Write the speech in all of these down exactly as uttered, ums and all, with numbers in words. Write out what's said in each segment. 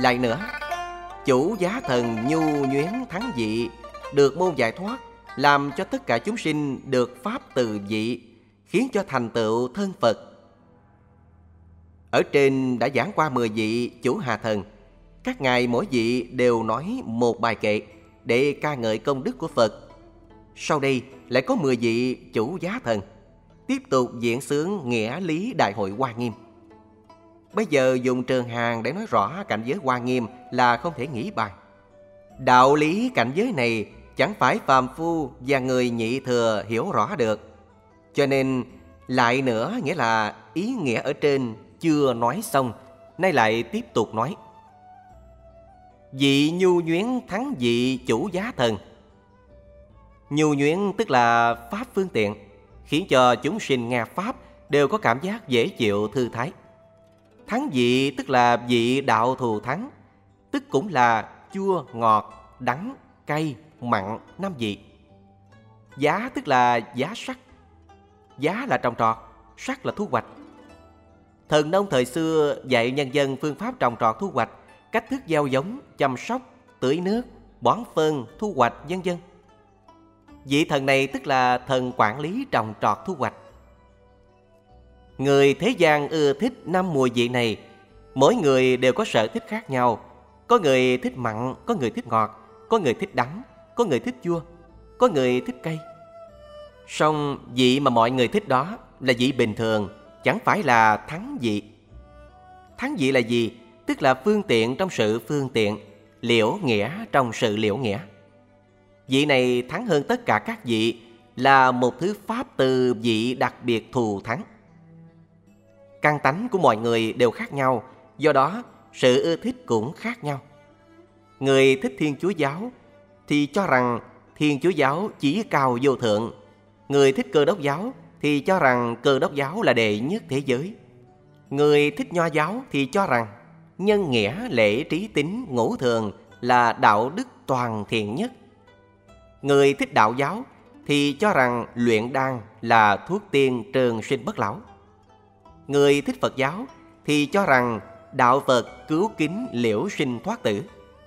Lại nữa, chủ giá thần nhu nhuyến thắng dị, được môn giải thoát, làm cho tất cả chúng sinh được pháp từ dị, khiến cho thành tựu thân Phật. Ở trên đã giảng qua mười vị chủ hạ thần. Các ngài mỗi vị đều nói một bài kệ để ca ngợi công đức của Phật. Sau đây lại có mười vị chủ giá thần tiếp tục diễn xướng nghĩa lý Đại hội Hoa Nghiêm. Bây giờ dùng trường hàng để nói rõ cảnh giới Hoa Nghiêm là không thể nghĩ bàn. Đạo lý cảnh giới này chẳng phải phàm phu và người nhị thừa hiểu rõ được. Cho nên lại nữa nghĩa là ý nghĩa ở trên chưa nói xong, nay lại tiếp tục nói. Vị nhu nhuyến thắng vị chủ giá thần. Nhu nhuyến tức là pháp phương tiện, khiến cho chúng sinh nghe pháp đều có cảm giác dễ chịu thư thái. Thắng vị tức là vị đạo thù thắng, tức cũng là chua, ngọt, đắng, cay, mặn, năm vị. Giá tức là giá sắc. Giá là trồng trọt, sắc là thu hoạch. Thần nông thời xưa dạy nhân dân phương pháp trồng trọt thu hoạch, cách thức gieo giống, chăm sóc, tưới nước, bón phân, thu hoạch, vân vân. Vị thần này tức là thần quản lý trồng trọt thu hoạch. Người thế gian ưa thích năm mùi vị này. Mỗi người đều có sở thích khác nhau. Có người thích mặn, có người thích ngọt, có người thích đắng, có người thích chua, có người thích cay. Song vị mà mọi người thích đó là vị bình thường, chẳng phải là thắng vị. Thắng vị là gì? Tức là phương tiện trong sự phương tiện, liễu nghĩa trong sự liễu nghĩa. Vị này thắng hơn tất cả các vị, là một thứ pháp từ vị đặc biệt thù thắng. Căn tánh của mọi người đều khác nhau, do đó sự ưa thích cũng khác nhau. Người thích Thiên Chúa giáo thì cho rằng Thiên Chúa giáo chí cao vô thượng. Người thích Cơ Đốc giáo thì cho rằng Cơ Đốc giáo là đệ nhất thế giới. Người thích Nho giáo thì cho rằng nhân nghĩa, lễ, trí, tín, ngũ thường là đạo đức toàn thiện nhất. Người thích Đạo giáo thì cho rằng luyện đan là thuốc tiên trường sinh bất lão. Người thích Phật giáo thì cho rằng đạo Phật cứu kính liễu sinh thoát tử.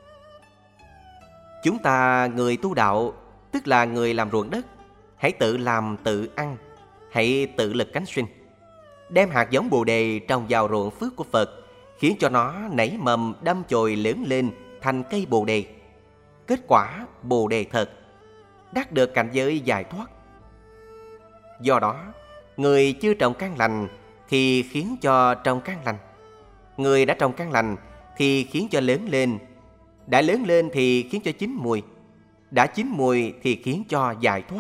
Chúng ta người tu đạo, tức là người làm ruộng đất, hãy tự làm tự ăn, hãy tự lực cánh sinh. Đem hạt giống Bồ đề trồng vào ruộng phước của Phật, khiến cho nó nảy mầm đâm chồi lớn lên thành cây Bồ đề. Kết quả Bồ đề thật, đắc được cảnh giới giải thoát. Do đó, người chưa trồng căn lành thì khiến cho trồng căn lành. Người đã trồng căn lành thì khiến cho lớn lên. Đã lớn lên thì khiến cho chín mùi. Đã chín mùi thì khiến cho giải thoát.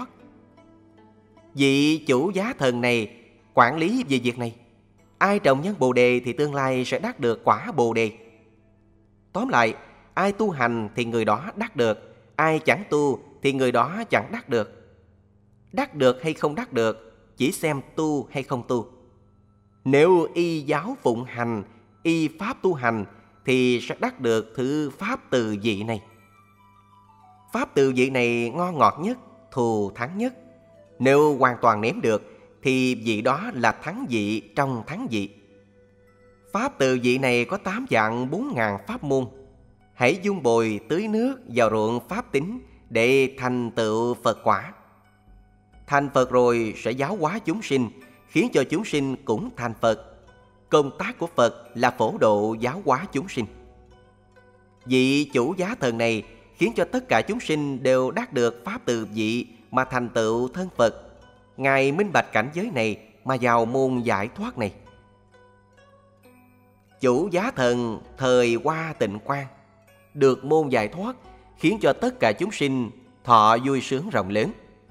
Vị chủ giá thần này quản lý về việc này. Ai trồng nhân Bồ đề thì tương lai sẽ đắc được quả Bồ đề. Tóm lại, ai tu hành thì người đó đắc được, ai chẳng tu thì người đó chẳng đắc được. Đắc được hay không đắc được chỉ xem tu hay không tu. Nếu y giáo phụng hành, y pháp tu hành thì sẽ đắc được thứ pháp từ vị này. Pháp từ vị này ngon ngọt nhất, thù thắng nhất. Nếu hoàn toàn nếm được thì vị đó là thắng vị trong thắng vị. Pháp từ vị này có tám vạn bốn ngàn pháp môn. Hãy dung bồi tưới nước vào ruộng pháp tính để thành tựu Phật quả. Thành Phật rồi sẽ giáo hóa chúng sinh, khiến cho chúng sinh cũng thành Phật. Công tác của Phật là phổ độ giáo hóa chúng sinh. Vị chủ giá thần này khiến cho tất cả chúng sinh đều đắc được pháp từ vị mà thành tựu thân Phật. Ngài minh bạch cảnh giới này mà vào môn giải thoát này. Chủ giá thần thời Hoa Tịnh Quang được môn giải thoát, khiến cho tất cả chúng sinh thọ vui sướng rộng lớn.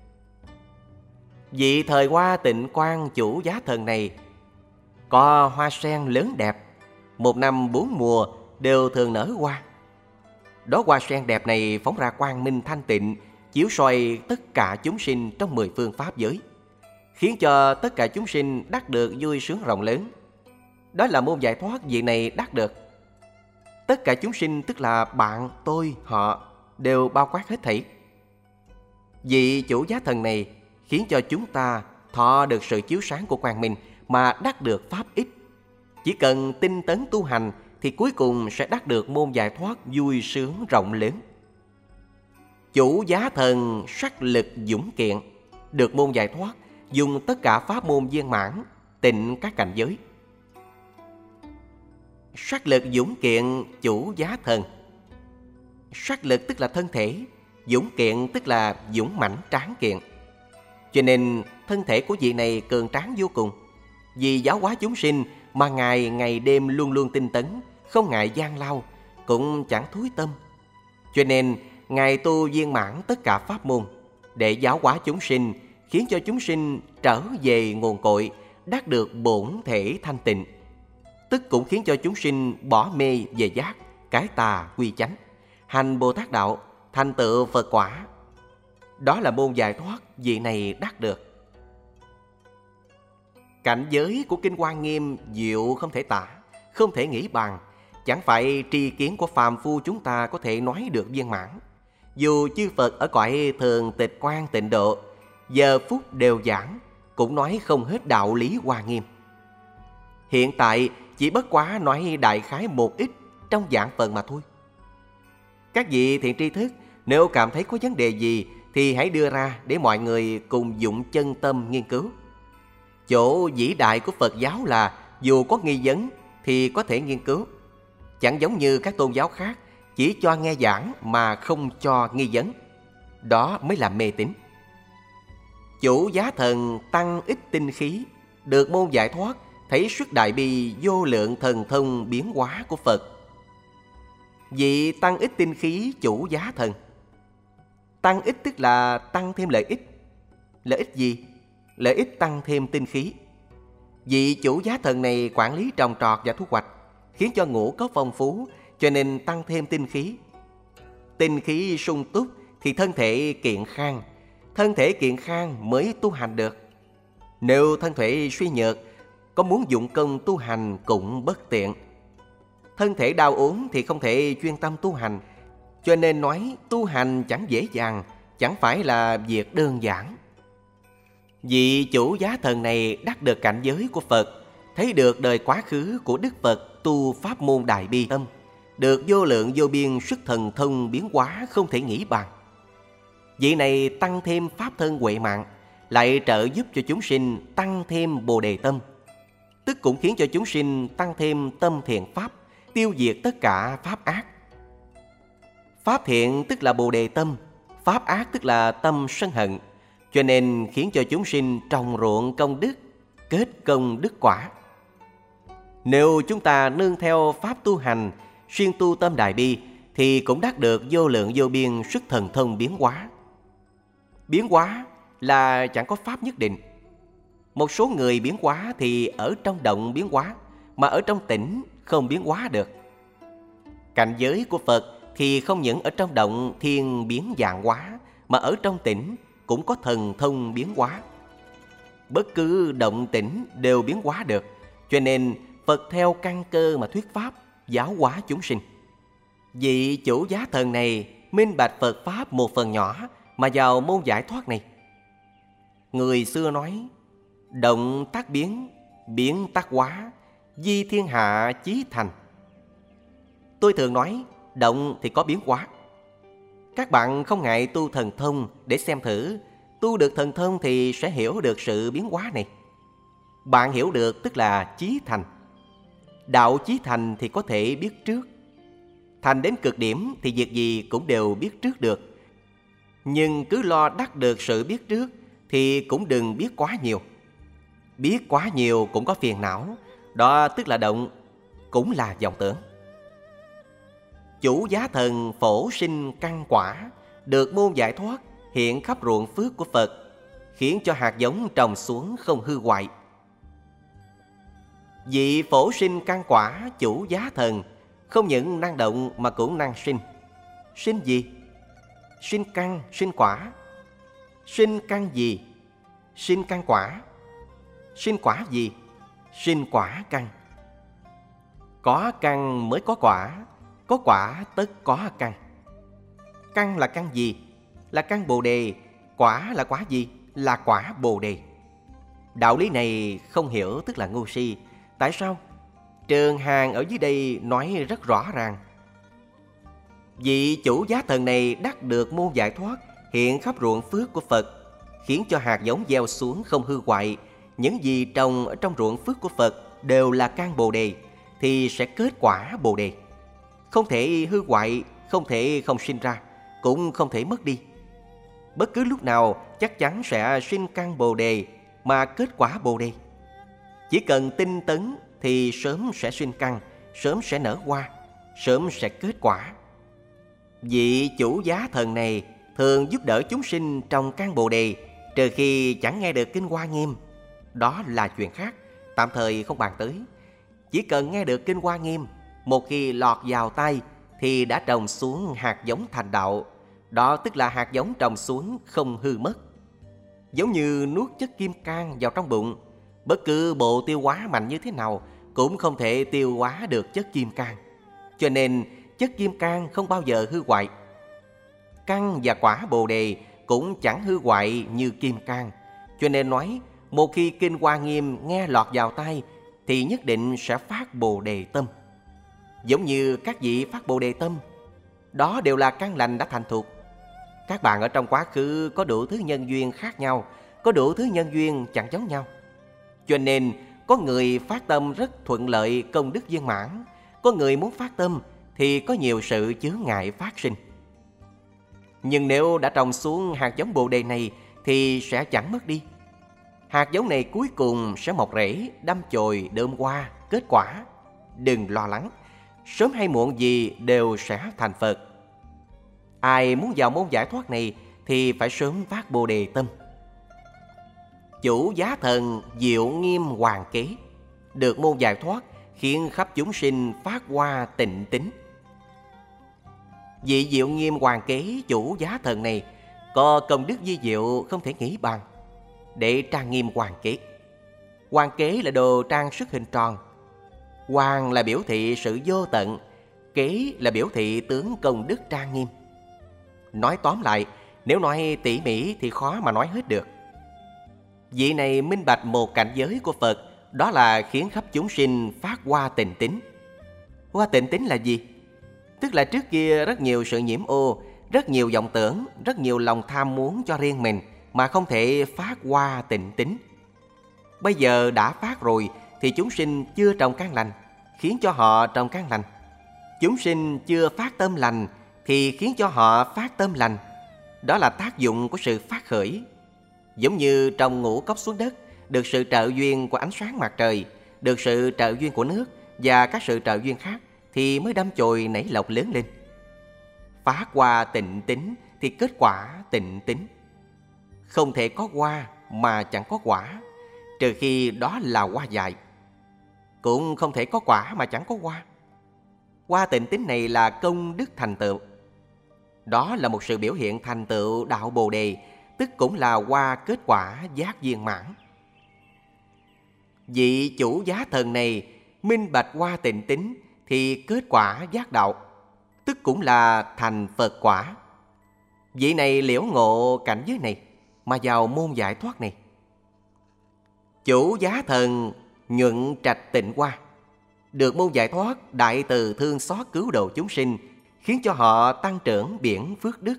Vị thời Hoa Tịnh Quang chủ giá thần này có hoa sen lớn đẹp, một năm bốn mùa đều thường nở hoa. Đó hoa sen đẹp này phóng ra quang minh thanh tịnh, chiếu soi tất cả chúng sinh trong mười phương pháp giới, khiến cho tất cả chúng sinh đắc được vui sướng rộng lớn. Đó là môn giải thoát vị này đắc được. Tất cả chúng sinh tức là bạn, tôi, họ đều bao quát hết thảy. Vị chủ giá thần này khiến cho chúng ta thọ được sự chiếu sáng của quang minh mà đắc được pháp ích. Chỉ cần tinh tấn tu hành thì cuối cùng sẽ đắc được môn giải thoát vui sướng rộng lớn. Chủ giá thần sắc lực dũng kiện, được môn giải thoát, dùng tất cả pháp môn viên mãn, tịnh các cảnh giới. Sắc lực dũng kiện chủ giá thần. Sắc lực tức là thân thể, dũng kiện tức là dũng mãnh tráng kiện. Cho nên thân thể của vị này cường tráng vô cùng. Vì giáo hóa chúng sinh mà Ngài ngày đêm luôn luôn tinh tấn, không ngại gian lao, cũng chẳng thúi tâm. Cho nên Ngài tu viên mãn tất cả pháp môn để giáo hóa chúng sinh, khiến cho chúng sinh trở về nguồn cội, đắc được bổn thể thanh tịnh. Tức cũng khiến cho chúng sinh bỏ mê về giác, cái tà quy chánh, hành Bồ Tát đạo, thành tựu Phật quả. Đó là môn giải thoát vị này đắc được. Cảnh giới của Kinh Hoa Nghiêm diệu không thể tả, không thể nghĩ bàn. Chẳng phải tri kiến của phàm phu chúng ta có thể nói được viên mãn. Dù chư Phật ở cõi thường tịch quan tịnh độ, giờ phút đều giảng, cũng nói không hết đạo lý Hoa Nghiêm. Hiện tại chỉ bất quá nói đại khái một ít trong giảng phần mà thôi. Các vị thiện tri thức, nếu cảm thấy có vấn đề gì thì hãy đưa ra để mọi người cùng dụng chân tâm nghiên cứu. Chỗ vĩ đại của Phật giáo là dù có nghi vấn thì có thể nghiên cứu. Chẳng giống như các tôn giáo khác, chỉ cho nghe giảng mà không cho nghi vấn. Đó mới là mê tín. Chủ giá thần tăng ít tinh khí, được môn giải thoát, thấy xuất đại bi vô lượng thần thông biến hóa của Phật. Vị tăng ít tinh khí chủ giá thần. Tăng ít tức là tăng thêm lợi ích. Lợi ích gì? Lợi ích tăng thêm tinh khí. Vị chủ giá thần này quản lý trồng trọt và thu hoạch, khiến cho ngũ cốc phong phú, cho nên tăng thêm tinh khí. Tinh khí sung túc thì thân thể kiện khang. Thân thể kiện khang mới tu hành được. Nếu thân thể suy nhược, có muốn dụng công tu hành cũng bất tiện. Thân thể đau ốm thì không thể chuyên tâm tu hành. Cho nên nói tu hành chẳng dễ dàng, chẳng phải là việc đơn giản. Vị chủ giá thần này đắc được cảnh giới của Phật, thấy được đời quá khứ của Đức Phật tu pháp môn Đại Bi Tâm, được vô lượng vô biên sức thần thông biến hóa không thể nghĩ bàn. Vị này tăng thêm pháp thân huệ mạng, lại trợ giúp cho chúng sinh tăng thêm Bồ Đề Tâm, tức cũng khiến cho chúng sinh tăng thêm tâm thiện pháp, tiêu diệt tất cả pháp ác. Pháp thiện tức là Bồ Đề Tâm, pháp ác tức là tâm sân hận, cho nên khiến cho chúng sinh trồng ruộng công đức, kết công đức quả. Nếu chúng ta nương theo pháp tu hành, xuyên tu tâm Đại Bi, thì cũng đắc được vô lượng vô biên sức thần thông biến hóa. Biến hóa là chẳng có pháp nhất định. Một số người biến hóa thì ở trong động biến hóa, mà ở trong tĩnh không biến hóa được. Cảnh giới của Phật thì không những ở trong động thiên biến dạng hóa, mà ở trong tĩnh cũng có thần thông biến hóa. Bất cứ động tĩnh đều biến hóa được, cho nên Phật theo căn cơ mà thuyết pháp, giáo hóa chúng sinh. Vị chủ giá thần này minh bạch Phật Pháp một phần nhỏ mà vào môn giải thoát này. Người xưa nói, động tác biến, biến tác hóa, di thiên hạ chí thành. Tôi thường nói, động thì có biến hóa. Các bạn không ngại tu thần thông để xem thử, tu được thần thông thì sẽ hiểu được sự biến hóa này. Bạn hiểu được tức là chí thành. Đạo chí thành thì có thể biết trước. Thành đến cực điểm thì việc gì cũng đều biết trước được. Nhưng cứ lo đắc được sự biết trước thì cũng đừng biết quá nhiều. Biết quá nhiều cũng có phiền não, đó tức là động, cũng là vọng tưởng. Chủ giá thần phổ sinh căn quả, được môn giải thoát, hiện khắp ruộng phước của Phật, khiến cho hạt giống trồng xuống không hư hoại. Vị phổ sinh căn quả chủ giá thần không những năng động mà cũng năng sinh. Sinh gì? Sinh căn, sinh quả. Sinh căn gì? Sinh căn quả. Sinh quả gì? Sinh quả căn. Có căn mới có quả, có quả tất có căn. Căn là căn gì? Là căn Bồ Đề. Quả là quả gì? Là quả Bồ Đề. Đạo lý này không hiểu tức là ngu si. Tại sao? Trường Hàn ở dưới đây nói rất rõ ràng. Vị chủ giá thần này đắc được môn giải thoát, hiện khắp ruộng phước của Phật, khiến cho hạt giống gieo xuống không hư hoại. Những gì trồng ở trong ruộng phước của Phật đều là căn Bồ Đề, thì sẽ kết quả Bồ Đề. Không thể hư hoại, không thể không sinh ra, cũng không thể mất đi. Bất cứ lúc nào chắc chắn sẽ sinh căn Bồ Đề mà kết quả Bồ Đề. Chỉ cần tinh tấn thì sớm sẽ sinh căn, sớm sẽ nở hoa, sớm sẽ kết quả. Vị chủ giá thần này thường giúp đỡ chúng sinh trong căn Bồ Đề, trừ khi chẳng nghe được Kinh Hoa Nghiêm. Đó là chuyện khác, tạm thời không bàn tới. Chỉ cần nghe được Kinh Hoa Nghiêm, một khi lọt vào tay thì đã trồng xuống hạt giống thành đạo. Đó tức là hạt giống trồng xuống không hư mất. Giống như nuốt chất kim cang vào trong bụng, bất cứ bộ tiêu hóa mạnh như thế nào cũng không thể tiêu hóa được chất kim cang. Cho nên chất kim cang không bao giờ hư hoại. Căn và quả Bồ Đề cũng chẳng hư hoại như kim cang. Cho nên nói, một khi Kinh Hoa Nghiêm nghe lọt vào tai thì nhất định sẽ phát Bồ Đề tâm. Giống như các vị phát Bồ Đề tâm, đó đều là căn lành đã thành thục. Các bạn ở trong quá khứ có đủ thứ nhân duyên khác nhau, có đủ thứ nhân duyên chẳng giống nhau. Cho nên có người phát tâm rất thuận lợi, công đức viên mãn. Có người muốn phát tâm thì có nhiều sự chướng ngại phát sinh. Nhưng nếu đã trồng xuống hạt giống Bồ Đề này thì sẽ chẳng mất đi. Hạt giống này cuối cùng sẽ mọc rễ, đâm chồi, đơm hoa, kết quả. Đừng lo lắng, sớm hay muộn gì đều sẽ thành Phật. Ai muốn vào môn giải thoát này thì phải sớm phát Bồ Đề tâm. Chủ giá thần Diệu Nghiêm Hoàng Kế được môn giải thoát, khiến khắp chúng sinh phát hoa tịnh tín. Vị Diệu Nghiêm Hoàng Kế chủ giá thần này có công đức vi diệu không thể nghĩ bàn. Để trang nghiêm hoàng kế, hoàng kế là đồ trang sức hình tròn. Hoàng là biểu thị sự vô tận, kế là biểu thị tướng công đức trang nghiêm. Nói tóm lại, nếu nói tỉ mỉ thì khó mà nói hết được. Vị này minh bạch một cảnh giới của Phật, đó là khiến khắp chúng sinh phát hoa tịnh tín. Hoa tịnh tín là gì? Tức là trước kia rất nhiều sự nhiễm ô, rất nhiều vọng tưởng, rất nhiều lòng tham muốn cho riêng mình mà không thể phát hoa tịnh tín. Bây giờ đã phát rồi thì chúng sinh chưa trồng căn lành, khiến cho họ trồng căn lành. Chúng sinh chưa phát tâm lành thì khiến cho họ phát tâm lành. Đó là tác dụng của sự phát khởi. Giống như trồng ngũ cốc xuống đất, được sự trợ duyên của ánh sáng mặt trời, được sự trợ duyên của nước và các sự trợ duyên khác thì mới đâm chồi nảy lộc lớn lên. Phát hoa tịnh tín thì kết quả tịnh tín. Không thể có hoa mà chẳng có quả, trừ khi đó là hoa dại. Cũng không thể có quả mà chẳng có hoa. Hoa tịnh tín này là công đức thành tựu. Đó là một sự biểu hiện thành tựu đạo Bồ Đề, tức cũng là hoa kết quả giác viên mãn. Vị chủ giá thần này minh bạch hoa tịnh tín thì kết quả giác đạo, tức cũng là thành Phật quả. Vị này liễu ngộ cảnh giới này mà vào môn giải thoát này. Chủ giá thần Nhuận Trạch Tịnh Hoa được môn giải thoát, đại từ thương xót cứu độ chúng sinh, khiến cho họ tăng trưởng biển phước đức.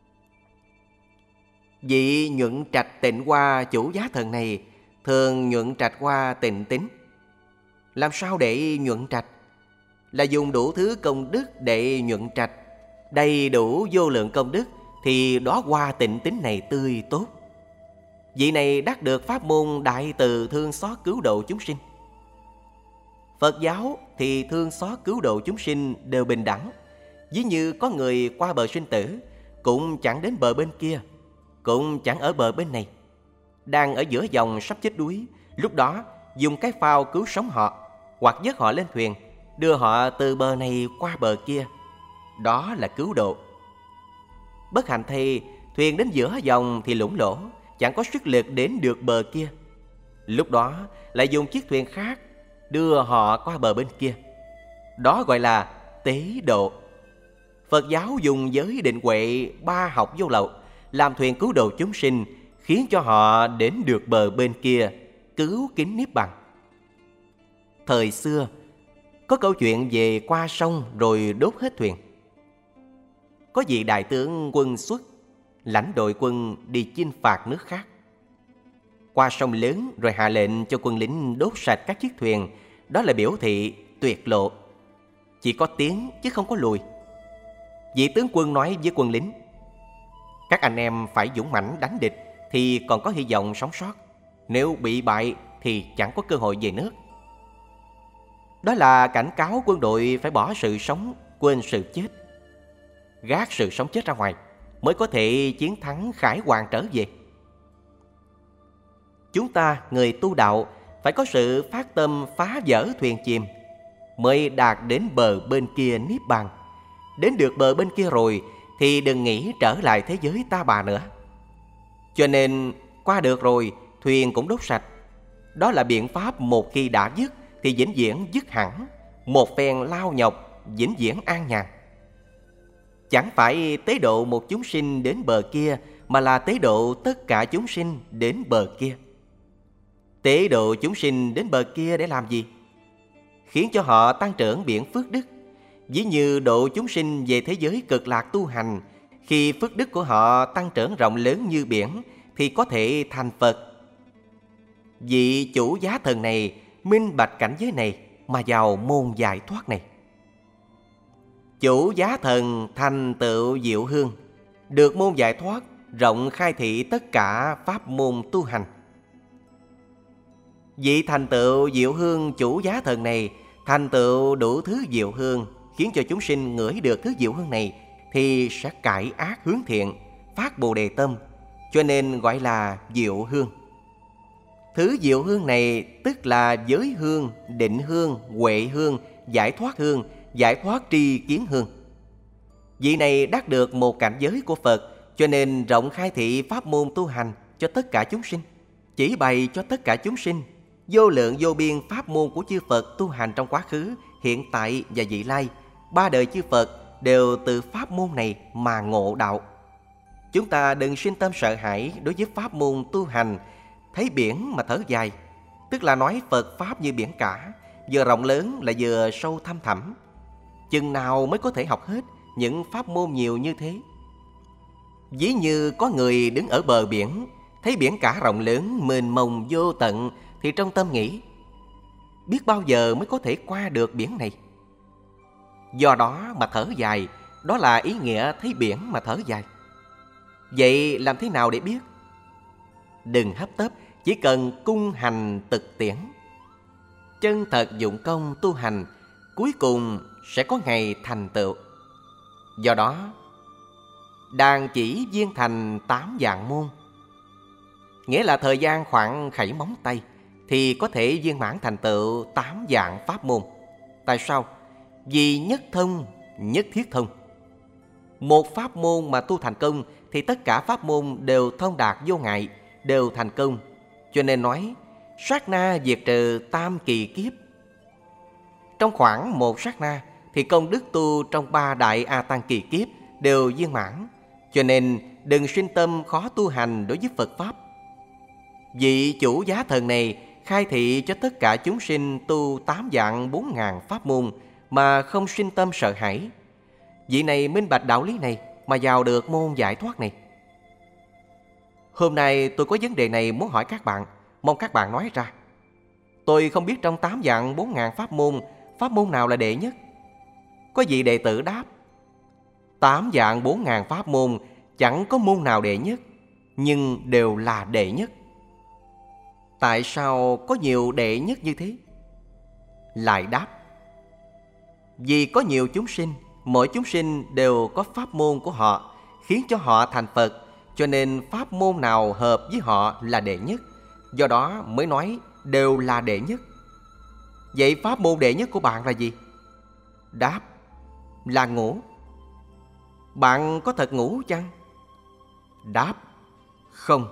Vị Nhuận Trạch Tịnh Hoa chủ giá thần này thường nhuận trạch hoa tịnh tín. Làm sao để nhuận trạch? Là dùng đủ thứ công đức để nhuận trạch. Đầy đủ vô lượng công đức thì đó hoa tịnh tín này tươi tốt. Vị này đắc được pháp môn đại từ thương xót cứu độ chúng sinh. Phật giáo thì thương xót cứu độ chúng sinh đều bình đẳng. Ví như có người qua bờ sinh tử, cũng chẳng đến bờ bên kia, cũng chẳng ở bờ bên này, đang ở giữa dòng sắp chết đuối. Lúc đó dùng cái phao cứu sống họ, hoặc dớt họ lên thuyền, đưa họ từ bờ này qua bờ kia. Đó là cứu độ. Bất hạnh thay, thuyền đến giữa dòng thì lũng lỗ, chẳng có sức lực đến được bờ kia. Lúc đó lại dùng chiếc thuyền khác đưa họ qua bờ bên kia. Đó gọi là tế độ. Phật giáo dùng giới định huệ ba học vô lậu làm thuyền cứu độ chúng sinh, khiến cho họ đến được bờ bên kia, cứu kính niết bàn. Thời xưa, Có câu chuyện về qua sông rồi đốt hết thuyền. Có vị đại tướng quân xuất, lãnh đội quân đi chinh phạt nước khác. Qua sông lớn rồi hạ lệnh cho quân lính đốt sạch các chiếc thuyền. Đó là biểu thị tuyệt lộ, chỉ có tiến chứ không có lùi. Vị tướng quân nói với quân lính: các anh em phải dũng mãnh đánh địch thì còn có hy vọng sống sót. Nếu bị bại thì chẳng có cơ hội về nước. Đó là cảnh cáo quân đội phải bỏ sự sống, quên sự chết. Gác sự sống chết ra ngoài mới có thể chiến thắng khải hoàn trở về. Chúng ta, người tu đạo, phải có sự phát tâm phá vỡ thuyền chìm mới đạt đến bờ bên kia niết bàn. Đến được bờ bên kia rồi thì đừng nghĩ trở lại thế giới ta bà nữa. Cho nên qua được rồi, thuyền cũng đốt sạch. Đó là biện pháp một khi đã dứt thì vĩnh viễn dứt hẳn. Một phen lao nhọc, vĩnh viễn an nhàn. Chẳng phải tế độ một chúng sinh đến bờ kia, mà là tế độ tất cả chúng sinh đến bờ kia. Tế độ chúng sinh đến bờ kia để làm gì? Khiến cho họ tăng trưởng biển phước đức. Ví như độ chúng sinh về thế giới cực lạc tu hành, khi phước đức của họ tăng trưởng rộng lớn như biển thì có thể thành Phật. Vị chủ giá thần này minh bạch cảnh giới này mà vào môn giải thoát này. Chủ giá thần thành tựu diệu hương, được môn giải thoát, rộng khai thị tất cả pháp môn tu hành. Vị thành tựu diệu hương chủ giá thần này thành tựu đủ thứ diệu hương, khiến cho chúng sinh ngửi được thứ diệu hương này thì sẽ cải ác hướng thiện, phát bồ đề tâm, cho nên gọi là diệu hương. Thứ diệu hương này tức là giới hương, định hương, huệ hương, giải thoát hương, giải thoát tri kiến hương. Vị này đắc được một cảnh giới của Phật, cho nên rộng khai thị pháp môn tu hành cho tất cả chúng sinh, chỉ bày cho tất cả chúng sinh vô lượng vô biên pháp môn của chư Phật tu hành trong quá khứ, hiện tại và vị lai. Ba đời chư Phật đều từ pháp môn này mà ngộ đạo. Chúng ta đừng sinh tâm sợ hãi đối với pháp môn tu hành. Thấy biển mà thở dài, tức là nói Phật Pháp như biển cả, vừa rộng lớn lại vừa sâu thăm thẳm. Chừng nào mới có thể học hết những pháp môn nhiều như thế? Ví như có người đứng ở bờ biển, thấy biển cả rộng lớn, mênh mông vô tận, thì trong tâm nghĩ, biết bao giờ mới có thể qua được biển này? Do đó mà thở dài, đó là ý nghĩa thấy biển mà thở dài. Vậy làm thế nào để biết? Đừng hấp tấp, chỉ cần cung hành thực tiễn, chân thật dụng công tu hành, cuối cùng sẽ có ngày thành tựu. Do đó, đàn chỉ viên thành tám vạn môn, nghĩa là thời gian khoảng khẩy móng tay thì có thể viên mãn thành tựu tám vạn pháp môn. Tại sao? Vì nhất thông, nhất thiết thông. Một pháp môn mà tu thành công thì tất cả pháp môn đều thông đạt vô ngại, đều thành công. Cho nên nói sát na diệt trừ tam kỳ kiếp. Trong khoảng một sát na thì công đức tu trong ba đại A Tăng kỳ kiếp đều viên mãn. Cho nên đừng sinh tâm khó tu hành đối với Phật Pháp. Vị chủ giá thần này khai thị cho tất cả chúng sinh tu tám vạn bốn ngàn pháp môn mà không sinh tâm sợ hãi. Vị này minh bạch đạo lý này mà vào được môn giải thoát này. Hôm nay tôi có vấn đề này muốn hỏi các bạn, mong các bạn nói ra. Tôi không biết trong tám vạn bốn ngàn pháp môn, pháp môn nào là đệ nhất? Có vị đệ tử đáp, tám vạn bốn ngàn pháp môn chẳng có môn nào đệ nhất, nhưng đều là đệ nhất. Tại sao có nhiều đệ nhất như thế? Lại đáp, vì có nhiều chúng sinh, mỗi chúng sinh đều có pháp môn của họ, khiến cho họ thành Phật, cho nên pháp môn nào hợp với họ là đệ nhất. Do đó mới nói đều là đệ nhất. Vậy pháp môn đệ nhất của bạn là gì? Đáp, là ngủ. Bạn có thật ngủ chăng? Đáp, không.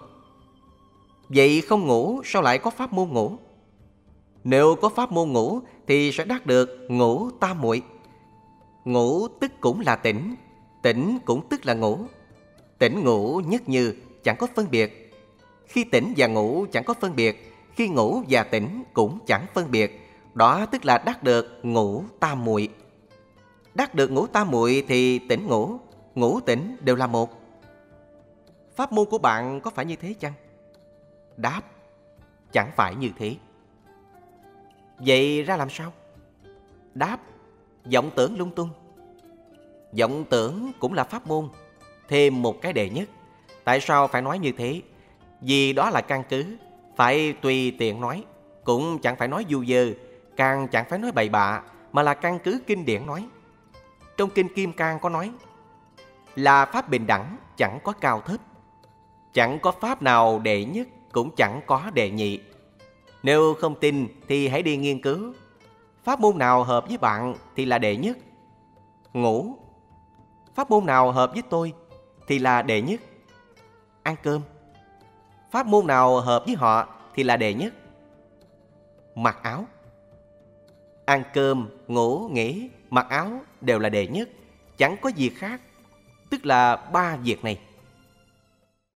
Vậy không ngủ sao lại có pháp môn ngủ? Nếu có pháp môn ngủ thì sẽ đắc được ngủ tam muội. Ngủ tức cũng là tỉnh, tỉnh cũng tức là ngủ. Tỉnh ngủ nhất như, chẳng có phân biệt. Khi tỉnh và ngủ chẳng có phân biệt, khi ngủ và tỉnh cũng chẳng phân biệt. Đó tức là đắc được ngũ tam muội. Đắc được ngũ tam muội thì tỉnh ngũ, ngũ tỉnh đều là một. Pháp môn của bạn có phải như thế chăng? Đáp: chẳng phải như thế. Vậy ra làm sao? Đáp: vọng tưởng lung tung. Vọng tưởng cũng là pháp môn, thêm một cái đệ nhất. Tại sao phải nói như thế? Vì đó là căn cứ, phải tùy tiện nói. Cũng chẳng phải nói du dơ, càng chẳng phải nói bậy bạ, mà là căn cứ kinh điển nói. Trong kinh Kim Cang có nói: là pháp bình đẳng, chẳng có cao thấp. Chẳng có pháp nào đệ nhất, cũng chẳng có đệ nhị. Nếu không tin thì hãy đi nghiên cứu. Pháp môn nào hợp với bạn thì là đệ nhất. Ngủ. Pháp môn nào hợp với tôi thì là đệ nhất. Ăn cơm. Pháp môn nào hợp với họ thì là đệ nhất. Mặc áo. Ăn cơm, ngủ, nghỉ, mặc áo đều là đệ nhất. Chẳng có việc khác. Tức là ba việc này.